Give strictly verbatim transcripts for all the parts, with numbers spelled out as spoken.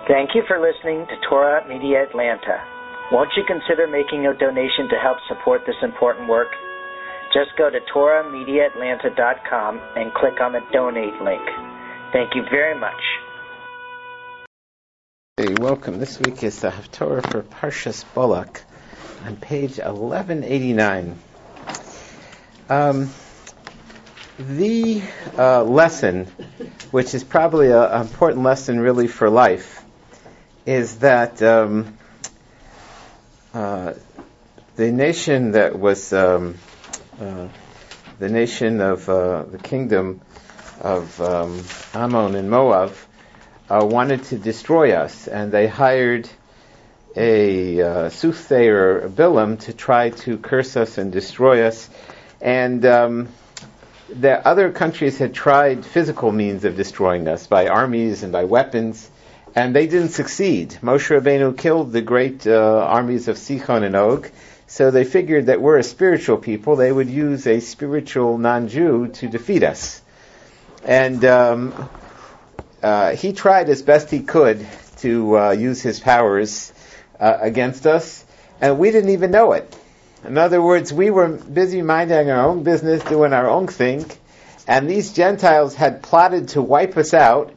Thank you for listening to Torah Media Atlanta. Won't you consider making a donation to help support this important work? Just go to Torah Media Atlanta dot com and click on the donate link. Thank you very much. Hey, welcome. This week is the Haftorah for Parshas Balak on page eleven eighty-nine. Um, the uh, lesson, which is probably an important lesson really for life, is that um, uh, the nation that was um, uh, the nation of uh, the kingdom of um, Ammon and Moab uh, wanted to destroy us, and they hired a uh, soothsayer, Bilam, to try to curse us and destroy us. And um, the other countries had tried physical means of destroying us by armies and by weapons, and they didn't succeed. Moshe Rabbeinu killed the great uh, armies of Sichon and Og, so they figured that we're a spiritual people. They would use a spiritual non-Jew to defeat us. And um, uh, he tried as best he could to uh, use his powers uh, against us, and we didn't even know it. In other words, we were busy minding our own business, doing our own thing, and these Gentiles had plotted to wipe us out.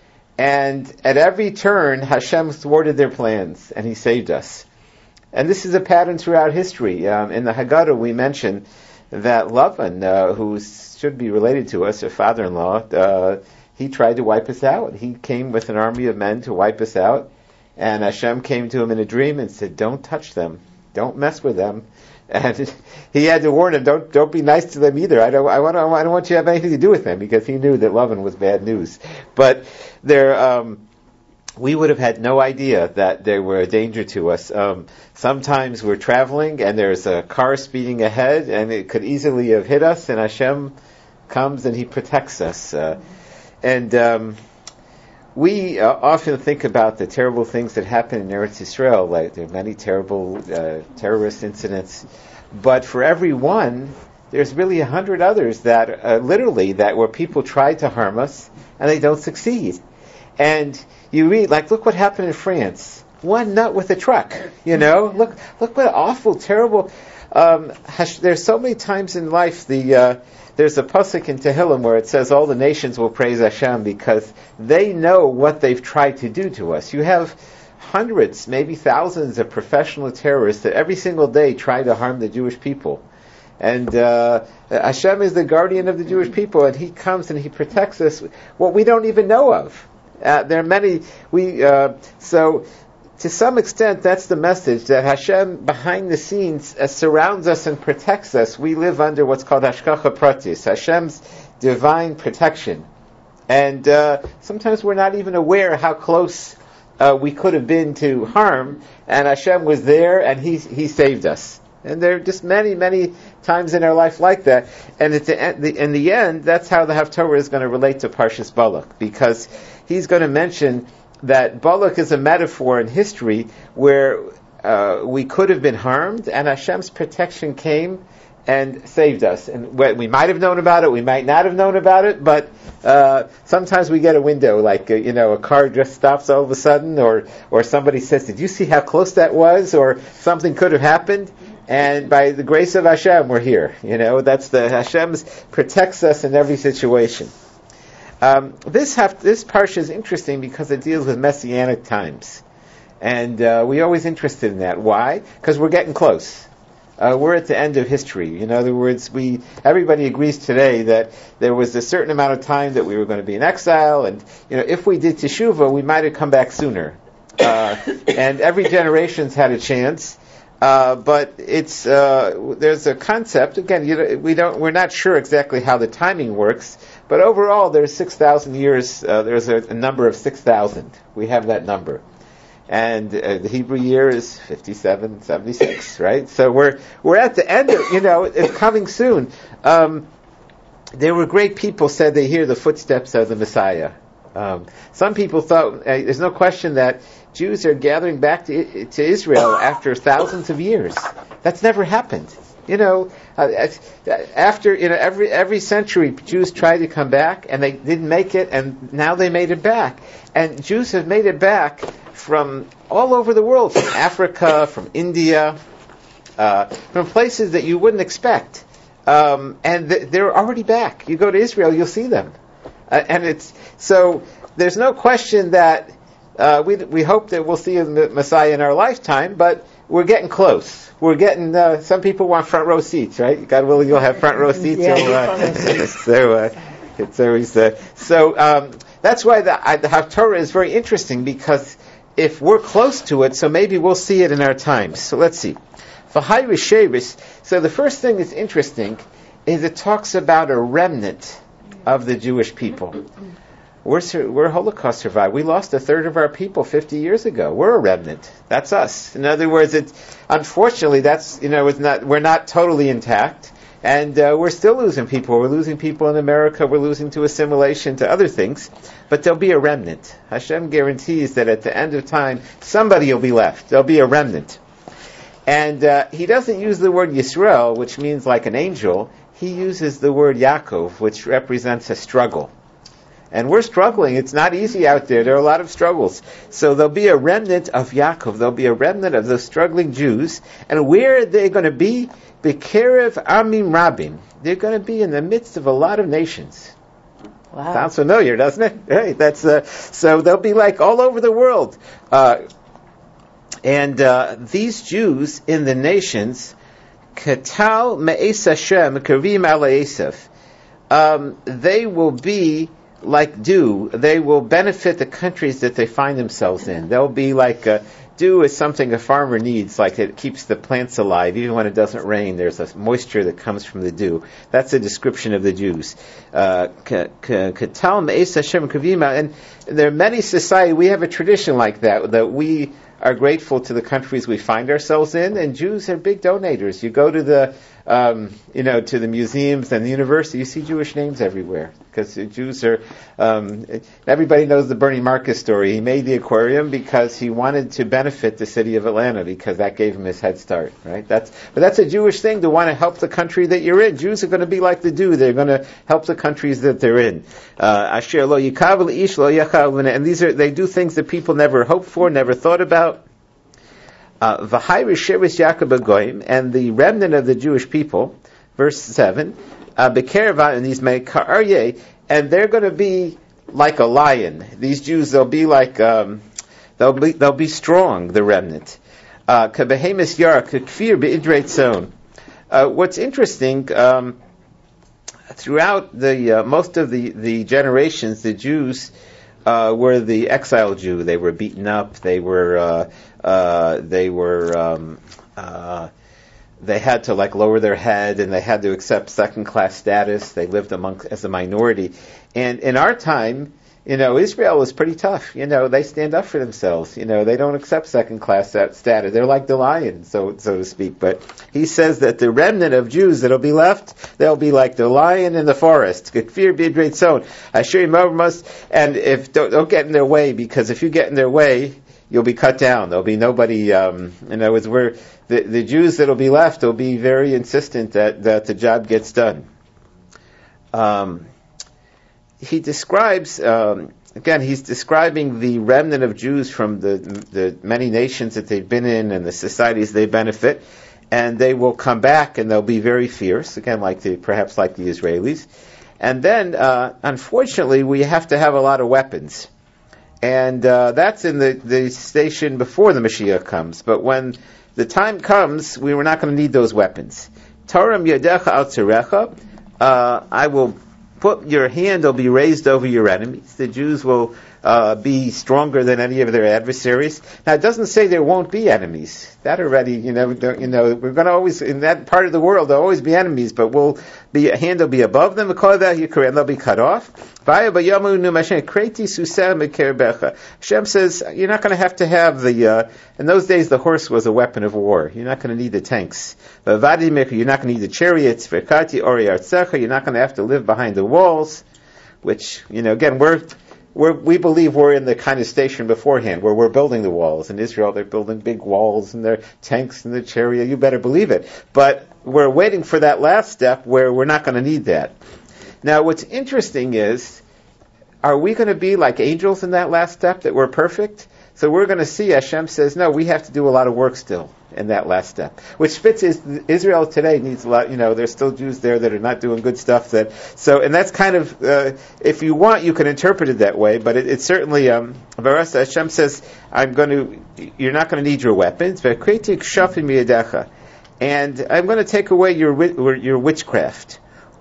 And at every turn, Hashem thwarted their plans, and He saved us. And this is a pattern throughout history. Um, in the Haggadah, we mention that Lavan, uh, who should be related to us, our father-in-law, uh, he tried to wipe us out. He came with an army of men to wipe us out, and Hashem came to him in a dream and said, "Don't touch them. Don't mess with them." And he had to warn him, don't don't be nice to them either. I don't I want I don't want you to have anything to do with them, because he knew that Lavan was bad news. But there, um, we would have had no idea that they were a danger to us. Um, sometimes we're traveling and there's a car speeding ahead, and it could easily have hit us. And Hashem comes and He protects us. Uh, and um, we uh, often think about the terrible things that happen in Eretz Yisrael. Like there are many terrible uh, terrorist incidents, but for every one, there's really a hundred others that uh, literally that where people try to harm us and they don't succeed. And you read, like, look what happened in France. One nut with a truck. You know, look, look what awful, terrible. Um, there's so many times in life the. Uh, There's a pasuk in Tehillim where it says all the nations will praise Hashem because they know what they've tried to do to us. You have hundreds, maybe thousands of professional terrorists that every single day try to harm the Jewish people. And uh, Hashem is the guardian of the Jewish people, and He comes and He protects us, what we don't even know of. Uh, there are many, we, uh, so... To some extent, that's the message, that Hashem, behind the scenes, uh, surrounds us and protects us. We live under what's called Hashgacha Pratis, Hashem's divine protection. And uh, sometimes we're not even aware how close uh, we could have been to harm, and Hashem was there, and He He saved us. And there are just many, many times in our life like that. And at the end, the, in the end, that's how the Haftorah is going to relate to Parshas Balak, because he's going to mention that Balak is a metaphor in history where uh, we could have been harmed, and Hashem's protection came and saved us. And we might have known about it, we might not have known about it, but uh, sometimes we get a window, like uh, you know, a car just stops all of a sudden, or or somebody says, "Did you see how close that was?" Or something could have happened, and by the grace of Hashem, we're here. You know, that's the Hashem protects us in every situation. Um, this have, this parsha is interesting because it deals with messianic times, and uh, we're always interested in that. Why? Because we're getting close. Uh, we're at the end of history. In other words, we everybody agrees today that there was a certain amount of time that we were going to be in exile, and you know, if we did teshuvah, we might have come back sooner. Uh, and every generation's had a chance. Uh, but it's uh, there's a concept again. You know, we don't we're not sure exactly how the timing works, but overall there's six thousand years. Uh, there's a, a number of six thousand. We have that number, and uh, the Hebrew year is fifty-seven seventy-six, right? So we're we're at the end of, you know, it's coming soon. Um, there were great people said they hear the footsteps of the Messiah. Um, some people thought uh, there's no question that Jews are gathering back to, to Israel after thousands of years. That's never happened. You know, uh, after you know every every century, Jews tried to come back and they didn't make it, and now they made it back. And Jews have made it back from all over the world, from Africa, from India, uh, from places that you wouldn't expect. Um, and th- they're already back. You go to Israel, you'll see them. Uh, and it's so there's no question that uh, we we hope that we'll see a Messiah in our lifetime, but we're getting close. We're getting. Uh, some people want front row seats, right? God willing, you'll have front row seats. Yeah, uh, front row seats. so uh, it's always uh, so. Um, that's why the, uh, the Haftorah is very interesting, because if we're close to it, so maybe we'll see it in our times. So let's see. V'hai Rishevis. So the first thing that's interesting is it talks about a remnant of the Jewish people. We're, we're Holocaust survivors. We lost a third of our people fifty years ago. We're a remnant. That's us. In other words, it's unfortunately that's you know it's not we're not totally intact, and uh, we're still losing people. We're losing people in America. We're losing to assimilation, to other things. But there'll be a remnant. Hashem guarantees that at the end of time, somebody will be left. There'll be a remnant. And uh, he doesn't use the word Yisrael, which means like an angel. He uses the word Yaakov, which represents a struggle. And we're struggling. It's not easy out there. There are a lot of struggles. So there'll be a remnant of Yaakov. There'll be a remnant of those struggling Jews. And where are they going to be? Bekerev Amim Rabim. They're going to be in the midst of a lot of nations. Wow. Sounds familiar, doesn't it? Right. That's uh, so they'll be like all over the world. Uh, and uh, these Jews in the nations, Katal Me'es Hashem Kavim Ala Esav, um, they will be like dew. They will benefit the countries that they find themselves in. They'll be like uh, dew is something a farmer needs, like it keeps the plants alive. Even when it doesn't rain, there's a moisture that comes from the dew. That's a description of the Jews. Uh, Katal Me'es Hashem Kavim, and there are many societies. We have a tradition like that, that we are grateful to the countries we find ourselves in, and Jews are big donators. You go to the, um, you know, to the museums and the university, you see Jewish names everywhere, because the Jews are. Um, everybody knows the Bernie Marcus story. He made the aquarium because he wanted to benefit the city of Atlanta, because that gave him his head start, right? That's, but that's a Jewish thing, to want to help the country that you're in. Jews are going to be like the dew. They're going to help the countries that they're in. Asher lo yikav ish lo yachav, and these are they do things that people never hoped for, never thought about. V'hai Rishevis Yaakov Goyim, and the remnant of the Jewish people, verse seven, Bekereva, and these Mekarye, and they're going to be like a lion. These Jews, they'll be like, um, they'll be they'll be strong, the remnant. Kabehemis Yar, Kfir Be'idreit Zon. What's interesting, um, throughout the uh, most of the, the generations, the Jews uh, were the exile Jew. They were beaten up. They were uh, uh, they were um, uh, they had to like lower their head, and they had to accept second class status. They lived among as a minority. And in our time, you know, Israel was pretty tough. You know, they stand up for themselves. You know, they don't accept second-class status. They're like the lion, so so to speak. But he says that the remnant of Jews that'll be left, they'll be like the lion in the forest. Kfir b'idreit zon. Asher must, and if don't, don't get in their way, because if you get in their way, you'll be cut down. There'll be nobody. Um, in other words, we're, the the Jews that'll be left will be very insistent that that the job gets done. Um. He describes, um, again, he's describing the remnant of Jews from the the many nations that they've been in and the societies they benefit, and they will come back and they'll be very fierce, again, like the perhaps like the Israelis. And then, uh, unfortunately, we have to have a lot of weapons. And uh, that's in the, the station before the Mashiach comes. But when the time comes, we were not going to need those weapons. Taram yadecha al tzerecha, uh, I will put your hand will be raised over your enemies. The Jews will uh, be stronger than any of their adversaries. Now, it doesn't say there won't be enemies. That already, you know, you know, we're going to always, in that part of the world, there'll always be enemies, but we'll be, a hand will be above them, and they'll be cut off. Hashem says, you're not going to have to have the, uh, in those days the horse was a weapon of war. You're not going to need the tanks. You're not going to need the chariots. You're not going to have to live behind the walls, which, you know, again, we're, we're, we believe we're in the kind of station beforehand where we're building the walls. In Israel, they're building big walls and their tanks and the chariot. You better believe it. But we're waiting for that last step where we're not going to need that. Now, what's interesting is, are we going to be like angels in that last step, that we're perfect? So we're going to see Hashem says, no, we have to do a lot of work still in that last step. Which fits is Israel today needs a lot, you know, there's still Jews there that are not doing good stuff. That So, and that's kind of, uh, if you want, you can interpret it that way, but it, it's certainly, um, Hashem says, I'm going to, you're not going to need your weapons, and I'm going to take away your your witchcraft,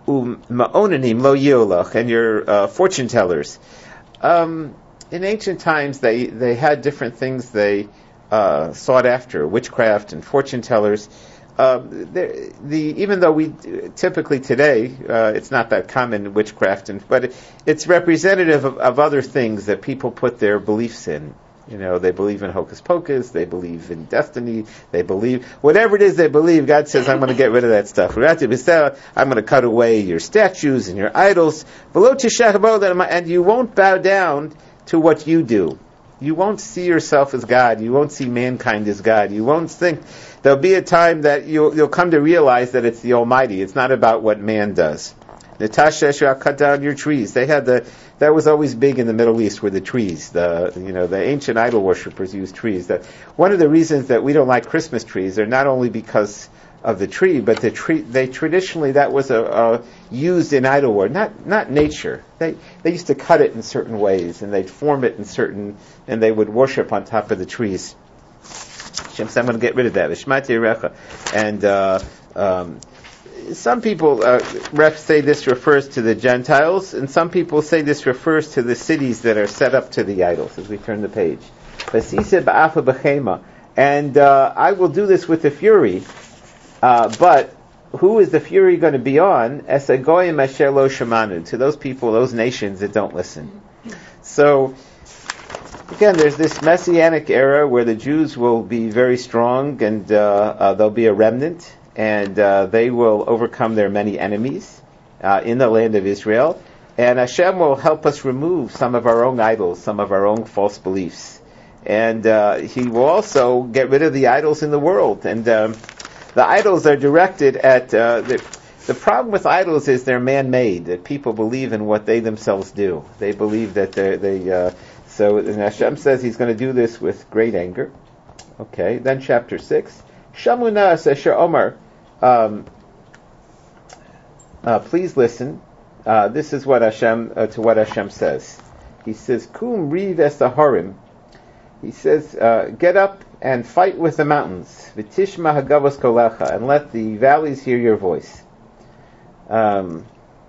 and your uh, fortune tellers. Um, in ancient times, they, they had different things they uh, sought after, witchcraft and fortune tellers. Uh, the, the even though we typically today uh, it's not that common, witchcraft, and but it, it's representative of, of other things that people put their beliefs in. You know, they believe in hocus pocus, they believe in destiny, they believe, whatever it is they believe, God says, I'm going to get rid of that stuff. I'm going to cut away your statues and your idols, and you won't bow down to what you do. You won't see yourself as God. You won't see mankind as God. You won't think, there'll be a time that you'll, you'll come to realize that it's the Almighty. It's not about what man does. Natasha, cut down your trees. They had the, that was always big in the Middle East, were the trees. The, you know, the ancient idol worshippers used trees. That one of the reasons that we don't like Christmas trees are not only because of the tree, but the tree, they traditionally, that was a, a used in idol worship, not, not nature. They, they used to cut it in certain ways, and they'd form it in certain, and they would worship on top of the trees. Shem said, I'm going to get rid of that. And, uh, um, some people uh, refs say this refers to the Gentiles, and some people say this refers to the cities that are set up to the idols, as we turn the page. And uh, I will do this with the fury, uh, but who is the fury going to be on? Esagoyim asher lo shamanu, to those people, those nations that don't listen. So, again, there's this Messianic era where the Jews will be very strong, and uh, uh, there'll be a remnant, and uh, they will overcome their many enemies uh, in the land of Israel. And Hashem will help us remove some of our own idols, some of our own false beliefs. And uh, He will also get rid of the idols in the world. And um, the idols are directed at... Uh, the, the problem with idols is they're man-made, that people believe in what they themselves do. They believe that they... they uh, so and Hashem says He's going to do this with great anger. Okay, then chapter six. Shamuna Asher Omar, um, uh, please listen. Uh, this is what Hashem uh, to what Hashem says. He says, "Kum riv es harim." He says, uh, "Get up and fight with the mountains. V'tishma hagavos kolecha, and let the valleys hear your voice." Um,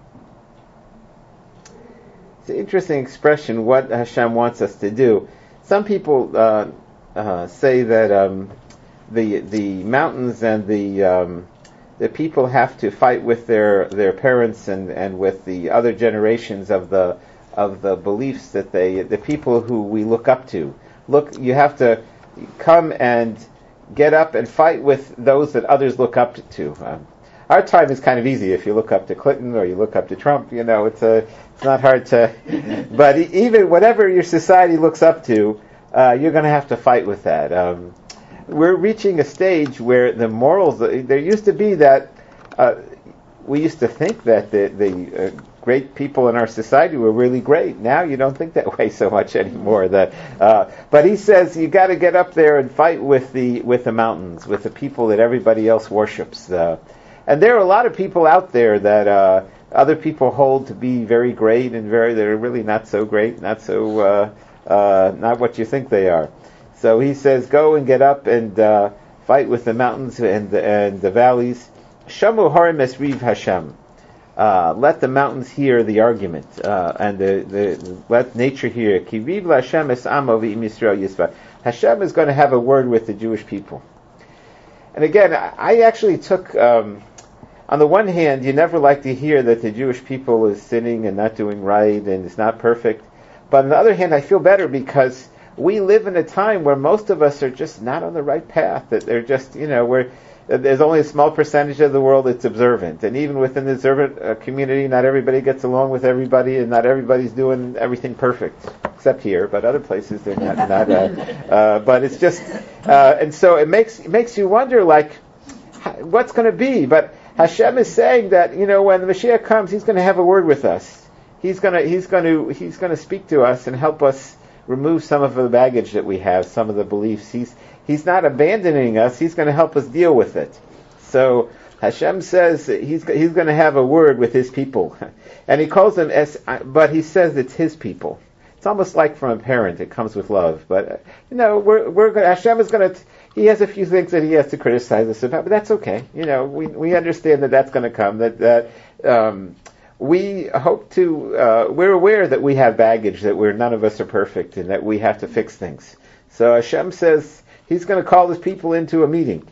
it's an interesting expression. What Hashem wants us to do. Some people uh, uh, say that. Um, The the mountains and the um, the people have to fight with their, their parents and, and with the other generations of the of the beliefs that they the people who we look up to. Look, you have to come and get up and fight with those that others look up to. Um, our time is kind of easy if you look up to Clinton or you look up to Trump. You know, it's a it's not hard to. But even whatever your society looks up to, uh, you're going to have to fight with that. Um, We're reaching a stage where the morals, there used to be that, uh, we used to think that the, the uh, great people in our society were really great. Now you don't think that way so much anymore. That, uh, but he says you got to get up there and fight with the with the mountains, with the people that everybody else worships. Uh, and there are a lot of people out there that uh, other people hold to be very great and very, they're really not so great, not so, uh, uh, not what you think they are. So he says, go and get up and uh, fight with the mountains and and the valleys. Shamu harim es riv Hashem. Uh, let the mountains hear the argument, uh, and the, the let nature hear. Ki riv Hashem es amo v'im Yisrael yisva. Hashem is going to have a word with the Jewish people. And again, I actually took. Um, on the one hand, you never like to hear that the Jewish people is sinning and not doing right and is not perfect. But on the other hand, I feel better because we live in a time where most of us are just not on the right path. That they're just, you know, we're, there's only a small percentage of the world that's observant. And even within the observant uh, community, not everybody gets along with everybody, and not everybody's doing everything perfect, except here. But other places, they're not. not uh, uh, but it's just, uh, and so it makes it makes you wonder, like, what's going to be? But Hashem is saying that, you know, when the Mashiach comes, He's going to have a word with us. He's going to He's going to He's going to speak to us and help us remove some of the baggage that we have, some of the beliefs. He's He's not abandoning us. He's going to help us deal with it. So Hashem says he's he's going to have a word with his people, and he calls them as, but he says it's his people. It's almost like from a parent. It comes with love, but you know we're we're going, Hashem is going to. He has a few things that he has to criticize us about, but that's okay. You know we we understand that that's going to come. That that. Um, We hope to, uh, we're aware that we have baggage, that we're, none of us are perfect, and that we have to fix things. So Hashem says he's going to call his people into a meeting.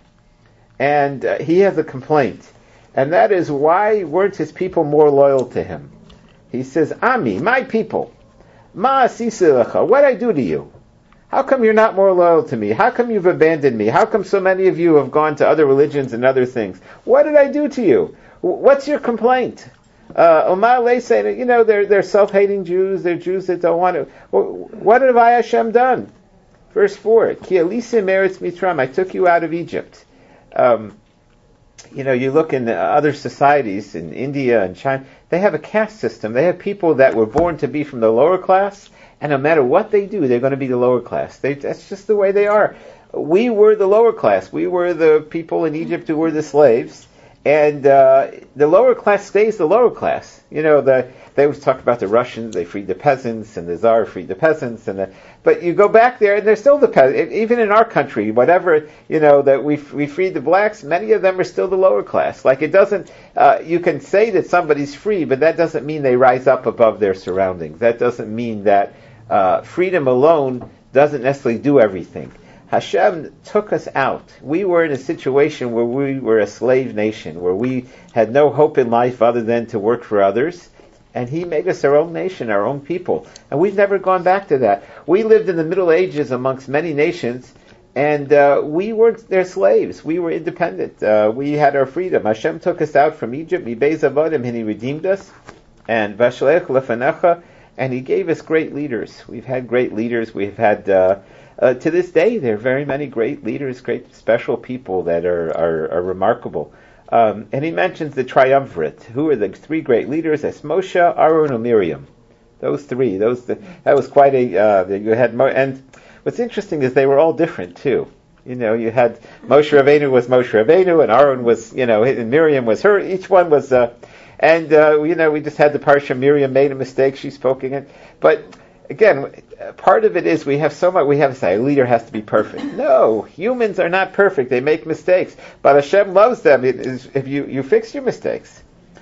And uh, he has a complaint. And that is, why weren't his people more loyal to him? He says, Ami, my people, Ma asisi lecha, what did I do to you? How come you're not more loyal to me? How come you've abandoned me? How come so many of you have gone to other religions and other things? What did I do to you? What's your complaint? Uh, Omar Lay saying, you know, they're they're self-hating Jews. They're Jews that don't want to. Well, what have I Hashem done? Verse four: Ki alisim eretz Mitzrayim, I took you out of Egypt. Um, you know, you look in other societies in India and China. They have a caste system. They have people that were born to be from the lower class, and no matter what they do, they're going to be the lower class. They, that's just the way they are. We were the lower class. We were the people in Egypt who were the slaves. And uh, the lower class stays the lower class. You know, the, they always talk about the Russians. They freed the peasants, and the Tsar freed the peasants. And the, but you go back there, and they're still the peasants. Even in our country, whatever, you know, that we we freed the blacks, many of them are still the lower class. Like it doesn't, uh, you can say that somebody's free, but that doesn't mean they rise up above their surroundings. That doesn't mean that uh, freedom alone doesn't necessarily do everything. Hashem took us out. We were in a situation where we were a slave nation, where we had no hope in life other than to work for others. And he made us our own nation, our own people. And we've never gone back to that. We lived in the Middle Ages amongst many nations, and uh, we weren't their slaves. We were independent. Uh, we had our freedom. Hashem took us out from Egypt, Mibez Avodim, and he redeemed us. And Vashalech Lefanecha, and he gave us great leaders. We've had great leaders. We've had... Uh, Uh, to this day, there are very many great leaders, great special people that are are, are remarkable. Um, and he mentions the triumvirate. Who are the three great leaders? That's Moshe, Aaron, and Miriam. Those three. Those the, that was quite a. Uh, you had Mo- and what's interesting is they were all different too. You know, you had Moshe Rabbeinu was Moshe Rabbeinu, and Aaron was, you know, and Miriam was her. Each one was. Uh, and uh, you know, we just had the parsha. Miriam made a mistake. She spoke again, but. Again, part of it is we have so much, we have to say, a leader has to be perfect. No, humans are not perfect. They make mistakes. But Hashem loves them it is, if you, you fix your mistakes.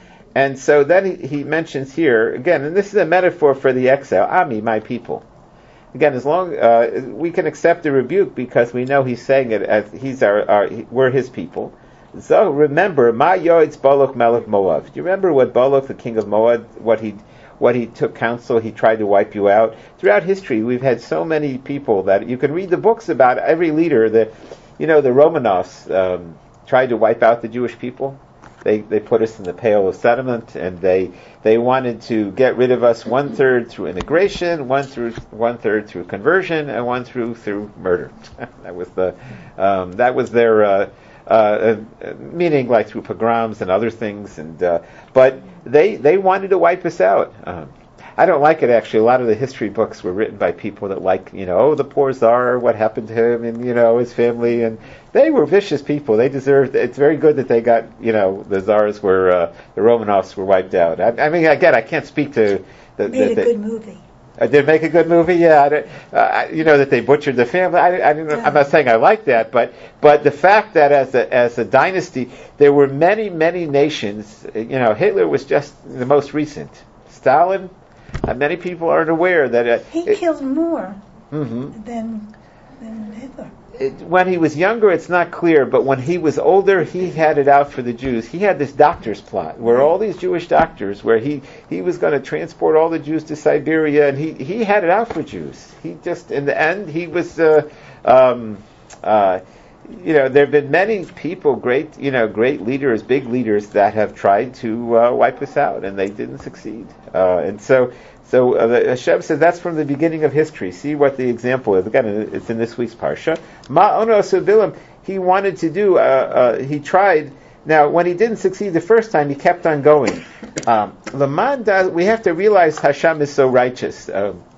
And so then he, he mentions here, again, and this is a metaphor for the exile, Ami, my people. Again, as long, uh, we can accept the rebuke because we know he's saying it as he's our, our we're his people. So remember, Ma Yoetz Balak Melech Moab. Do you remember what Balak, the king of Moab, what he what he took counsel, he tried to wipe you out. Throughout history, we've had so many people that you can read the books about every leader. The, you know, the Romanovs um, tried to wipe out the Jewish people. They they put us in the Pale of Settlement, and they they wanted to get rid of us one third through immigration, one through one third through conversion, and one through through murder. that was the um, that was their. Uh, Uh, uh, meaning like through pogroms and other things, and uh, but they they wanted to wipe us out. Um, I don't like it actually. A lot of the history books were written by people that like, you know, oh, the poor Tsar, what happened to him, and you know his family, and they were vicious people. They deserved. It's very good that they got, you know, the Tsars were uh, the Romanovs were wiped out. I, I mean, again, I can't speak to the. Made the, the, a good movie. Uh, did it make a good movie? Yeah, I don't, uh, you know that they butchered the family. I, I don't know, I'm not saying I like that, but but the fact that as a as a dynasty, there were many many nations. You know, Hitler was just the most recent. Stalin, uh, many people aren't aware that uh, he it, killed more mm-hmm. than than Hitler. It, when he was younger, it's not clear, but when he was older, he had it out for the Jews. He had this doctor's plot, where all these Jewish doctors, where he, he was going to transport all the Jews to Siberia, and he, he had it out for Jews. He just, in the end, he was, uh, um, uh, you know, there have been many people, great, you know, great leaders, big leaders, that have tried to uh, wipe us out, and they didn't succeed. Uh, and so, So uh, Hashem says that's from the beginning of history. See what the example is. Again, it's in this week's parsha. Ma'ono Bilam, he wanted to do, uh, uh, he tried. Now, when he didn't succeed the first time, he kept on going. Um, we have to realize Hashem is so righteous. Um,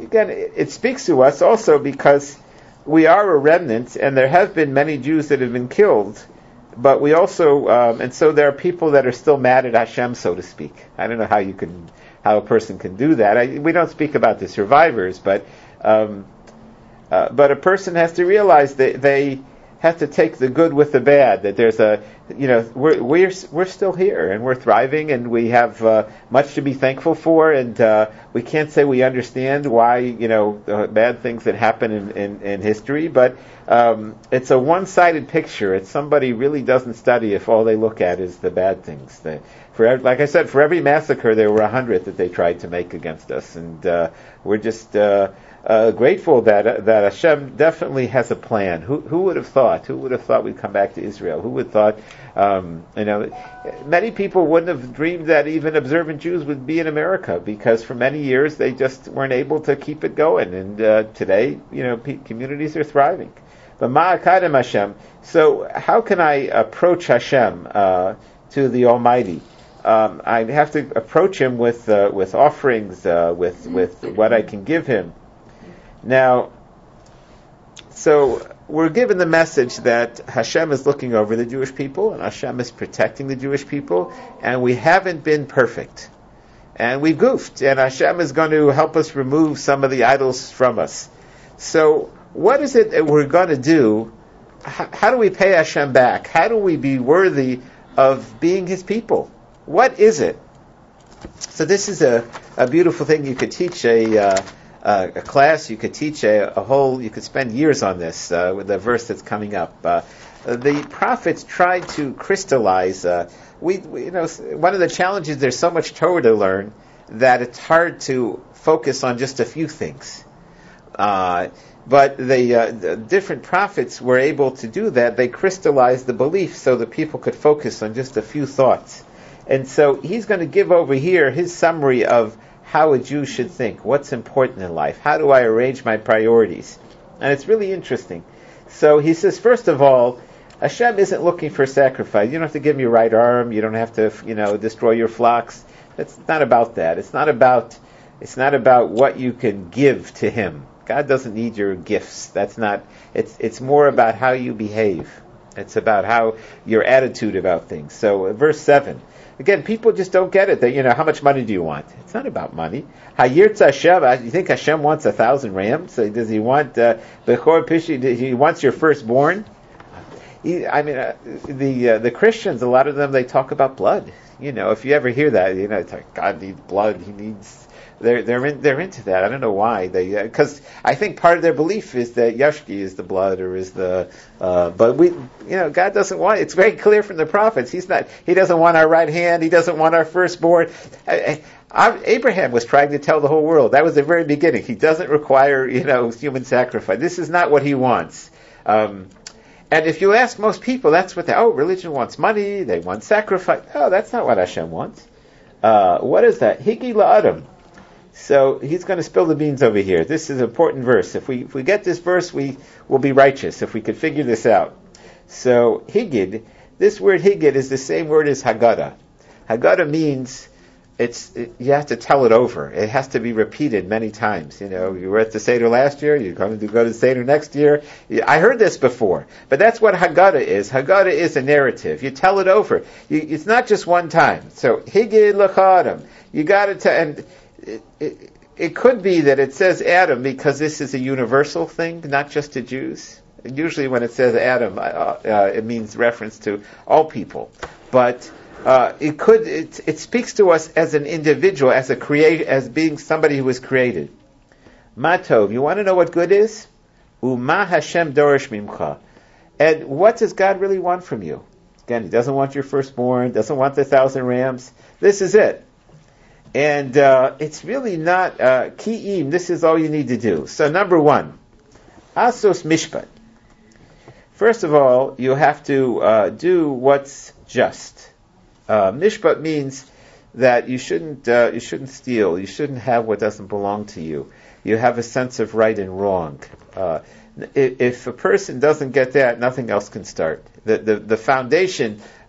again, it, it speaks to us also because we are a remnant, and there have been many Jews that have been killed, but we also, um, and so there are people that are still mad at Hashem, so to speak. I don't know how you can, how a person can do that. I, we don't speak about the survivors, but um, uh, but a person has to realize that they have to take the good with the bad. That there's a, you know, we're we're we're still here and we're thriving and we have uh, much to be thankful for, and uh, we can't say we understand why, you know, uh, bad things that happen in, in, in history, but um, it's a one-sided picture. It's somebody really doesn't study if all they look at is the bad things. The, for like I said, for every massacre there were a hundred that they tried to make against us, and uh, we're just. Uh, Uh, grateful that uh, that Hashem definitely has a plan. Who who would have thought? Who would have thought we'd come back to Israel? Who would have thought? Um, you know, many people wouldn't have dreamed that even observant Jews would be in America, because for many years they just weren't able to keep it going. And uh, today, you know, p- communities are thriving. But Ma'akadem Hashem. So how can I approach Hashem uh, to the Almighty? Um, I have to approach Him with uh, with offerings, uh, with with what I can give Him. Now, so we're given the message that Hashem is looking over the Jewish people, and Hashem is protecting the Jewish people, and we haven't been perfect. And we goofed, and Hashem is going to help us remove some of the idols from us. So, what is it that we're going to do? How, how do we pay Hashem back? How do we be worthy of being His people? What is it? So this is a, a beautiful thing. You could teach a... Uh, Uh, a class, you could teach a, a whole, you could spend years on this, uh, with the verse that's coming up. Uh, the prophets tried to crystallize, uh, we, we, you know, one of the challenges, there's so much Torah to learn that it's hard to focus on just a few things. Uh, but the, uh, the different prophets were able to do that. They crystallized the belief so that people could focus on just a few thoughts. And so he's going to give over here his summary of how a Jew should think, what's important in life, how do I arrange my priorities? And it's really interesting. So he says, first of all, Hashem isn't looking for sacrifice. You don't have to give him your right arm, you don't have to, you know, destroy your flocks. It's not about that. It's not about it's not about what you can give to Him. God doesn't need your gifts. That's not it's it's more about how you behave. It's about how your attitude about things. So verse seven. Again, people just don't get it. That, you know, how much money do you want? It's not about money. Hayirtza Hashem. You think Hashem wants a thousand rams? Does He want Bechor Pishi? He wants your firstborn? He, I mean, uh, the uh, the Christians, a lot of them, they talk about blood. You know, if you ever hear that, you know, it's like, God needs blood. He needs. They're they're in, they're into that. I don't know why. They because uh, I think part of their belief is that Yashki is the blood or is the. Uh, but we, you know, God doesn't want. It's very clear from the prophets. He's not. He doesn't want our right hand. He doesn't want our firstborn. I, I, Abraham was trying to tell the whole world. That was the very beginning. He doesn't require, you know, human sacrifice. This is not what he wants. Um, and if you ask most people, that's what they. Oh, religion wants money. They want sacrifice. Oh, that's not what Hashem wants. Uh, what is that? Higi la'adam. So he's going to spill the beans over here. This is an important verse. If we if we get this verse, we will be righteous, if we could figure this out. So higid, this word higid is the same word as Haggadah. Haggadah means it's it, you have to tell it over. It has to be repeated many times. You know, you were at the Seder last year, you're going to go to the Seder next year. I heard this before, but that's what Haggadah is. Haggadah is a narrative. You tell it over. You, it's not just one time. So higid l'chadam. You got to tell. And It, it, it could be that it says Adam because this is a universal thing, not just to Jews. Usually when it says Adam, uh, uh, it means reference to all people. But uh, it could it, it speaks to us as an individual, as a create, as being somebody who was created. Matov, you want to know what good is? Uma Hashem dorish mimcha. And what does God really want from you? Again, He doesn't want your firstborn, doesn't want the thousand rams. This is it. And uh, it's really not uh, ki'im. This is all you need to do. So number one, asos mishpat. First of all, you have to uh, do what's just. Uh, mishpat means that you shouldn't uh, you shouldn't steal. You shouldn't have what doesn't belong to you. You have a sense of right and wrong. Uh, if, if a person doesn't get that, nothing else can start. The the, the foundation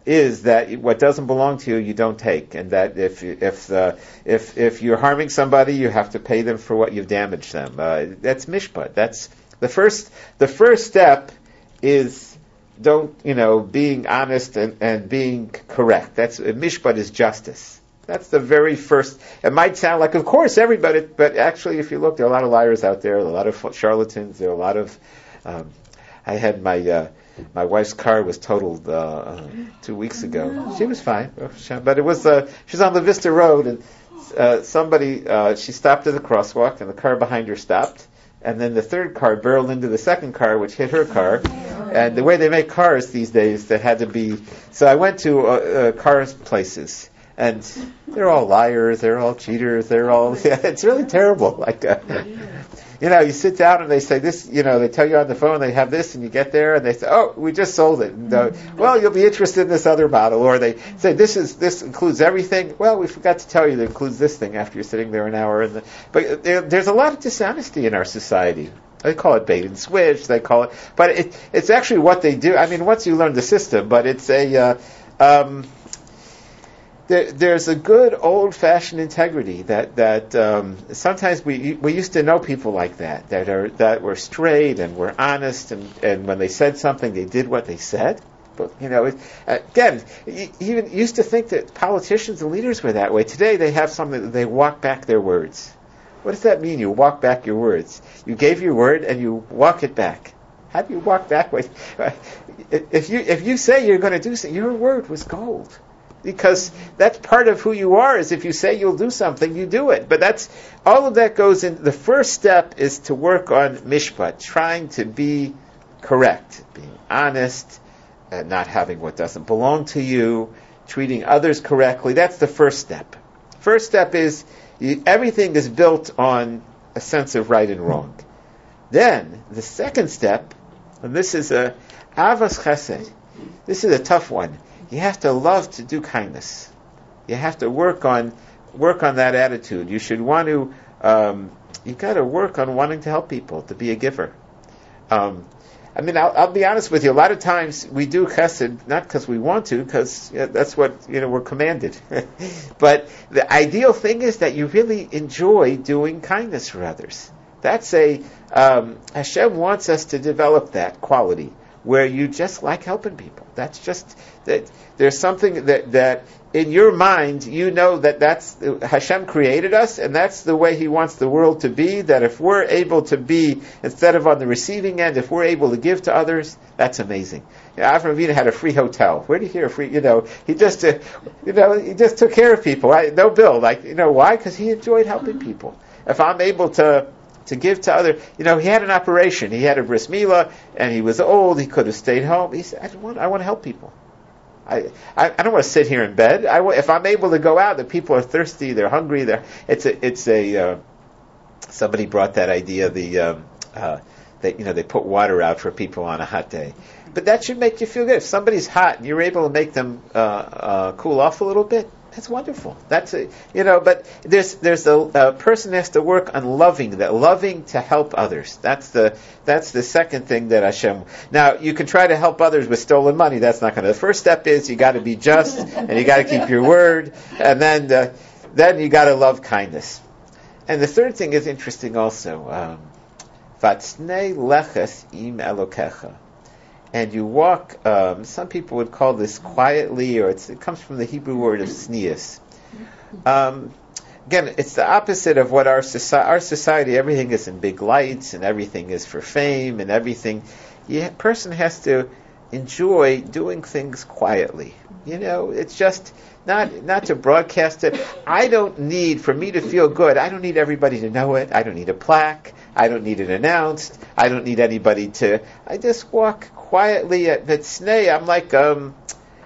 is that what doesn't belong to you, you don't take, and that if if uh, if if you're harming somebody, you have to pay them for what you've damaged them. Uh, that's mishpat. That's the first. The first step is don't you know being honest and, and being correct. That's mishpat is justice. That's the very first. It might sound like, of course, everybody, but actually, if you look, there are a lot of liars out there, a lot of charlatans. There are a lot of. Um, I had my. Uh, My wife's car was totaled uh, uh, two weeks ago. She was fine, but it was uh, she was on the Vista Road, and uh, somebody uh, she stopped at the crosswalk, and the car behind her stopped, and then the third car barreled into the second car, which hit her car. And the way they make cars these days, that had to be. So I went to uh, uh, car places, and they're all liars, they're all cheaters, they're all. Yeah, it's really terrible. Like. Uh, You know, you sit down and they say this, you know, they tell you on the phone they have this, and you get there and they say, oh, we just sold it. And, uh, well, you'll be interested in this other model. Or they say, this is this includes everything. Well, we forgot to tell you that includes this thing after you're sitting there an hour. And the, but there, there's a lot of dishonesty in our society. They call it bait and switch. They call it, but it, it's actually what they do. I mean, once you learn the system, but it's a, uh, um, There, there's a good old-fashioned integrity that that um, sometimes we we used to know people like that that are that were straight and were honest, and, and when they said something, they did what they said. But you know, it, again, you even used to think that politicians and leaders were that way. Today, they have something that they walk back their words. What does that mean? You walk back your words. You gave your word and you walk it back. How do you walk back? If you if you say you're going to do something, your word was gold. Because that's part of who you are, is if you say you'll do something, you do it. But that's, all of that goes in, the first step is to work on mishpat, trying to be correct, being honest, uh, not having what doesn't belong to you, treating others correctly. That's the first step. First step is, you, everything is built on a sense of right and wrong. Then, the second step, and this is a avas chesed, this is a tough one. You have to love to do kindness. You have to work on work on that attitude. You should want to. Um, you got to work on wanting to help people, to be a giver. Um, I mean, I'll, I'll be honest with you. A lot of times we do chesed not because we want to, because you know, that's what you know we're commanded. But the ideal thing is that you really enjoy doing kindness for others. That's a um, Hashem wants us to develop that quality, where you just like helping people. That's just, that there's something that, that in your mind, you know that that's, Hashem created us, and that's the way He wants the world to be, that if we're able to be, instead of on the receiving end, if we're able to give to others, that's amazing. You know, Avram Avinu had a free hotel. Where do you hear a free, you know, he just, uh, you know, he just took care of people. I, no bill. Like, you know, why? Because he enjoyed helping people. If I'm able to, to give to other, you know, he had an operation. He had a bris milah, and he was old. He could have stayed home. He said, I want, I want to help people. I, I, I don't want to sit here in bed. I, if I'm able to go out, the people are thirsty, they're hungry. They're, it's a, it's a. Uh, somebody brought that idea. The, um, uh, they, you know, they put water out for people on a hot day, but that should make you feel good. If somebody's hot and you're able to make them uh, uh, cool off a little bit, that's wonderful. That's a, you know, but there's there's a, a person has to work on loving that, loving to help others. That's the that's the second thing that Hashem. Now you can try to help others with stolen money. That's not going to. The first step is you got to be just and you got to keep your word, and then uh, then you got to love kindness. And the third thing is interesting also. Vatsnei leches im elokecha. And you walk, um, some people would call this quietly, or it's, it comes from the Hebrew word of sneas. Um, again, it's the opposite of what our society, our society, everything is in big lights, and everything is for fame, and everything. A person has to enjoy doing things quietly. You know, it's just not not to broadcast it. I don't need, for me to feel good, I don't need everybody to know it. I don't need a plaque. I don't need it announced. I don't need anybody to, I just walk quietly at V'tsnei. I'm like, um,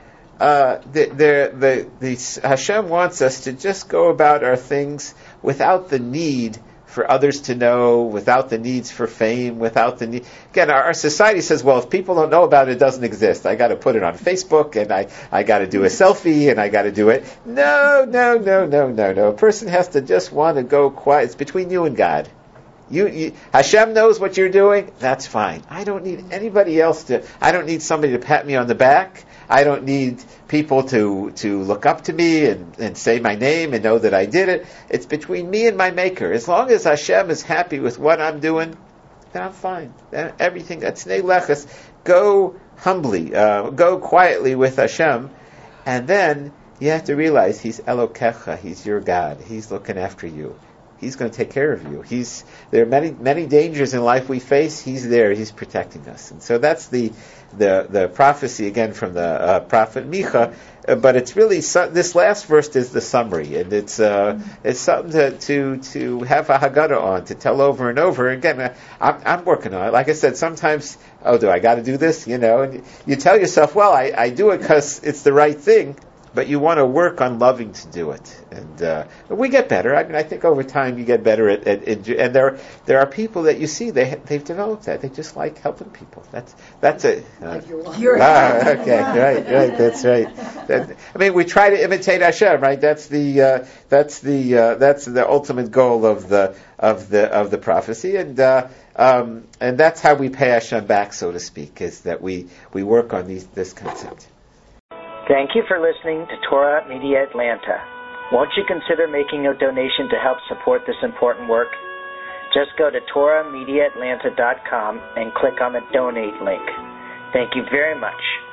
uh, the, the, the, the, Hashem wants us to just go about our things without the need for others to know, without the needs for fame, without the need. Again, our, our society says, well, if people don't know about it, it doesn't exist. I got to put it on Facebook, and I, I got to do a selfie, and I got to do it. No, no, no, no, no, no. A person has to just want to go quiet. It's between you and God. You, you, Hashem knows what you're doing. That's fine. I don't need anybody else to. I don't need somebody to pat me on the back. I don't need people to to look up to me and, and say my name and know that I did it. It's between me and my Maker. As long as Hashem is happy with what I'm doing, then I'm fine. Then everything that's Nei Leches, go humbly, uh, go quietly with Hashem, and then you have to realize He's Elokecha. He's your God. He's looking after you. He's going to take care of you. He's there are many many dangers in life we face. He's there. He's protecting us. And so that's the the the prophecy again from the uh, prophet Micha. Uh, but it's really su- this last verse is the summary, and it's uh, it's something to, to to have a Haggadah on, to tell over and over again. Uh, I'm, I'm working on it. Like I said, sometimes oh, do I got to do this? You know, and you tell yourself, well, I, I do it because it's the right thing. But you want to work on loving to do it, and uh, we get better. I mean, I think over time you get better at, at, at and there there are people that you see they they've developed that. They just like helping people. That's that's it. Uh, You're ah, okay, right, right. That's right. That, I mean, we try to imitate Hashem, right? That's the uh, that's the uh, that's the ultimate goal of the of the of the prophecy, and uh, um, and that's how we pay Hashem back, so to speak, is that we we work on these this concept. Thank you for listening to Torah Media Atlanta. Won't you consider making a donation to help support this important work? Just go to Torah Media Atlanta dot com and click on the donate link. Thank you very much.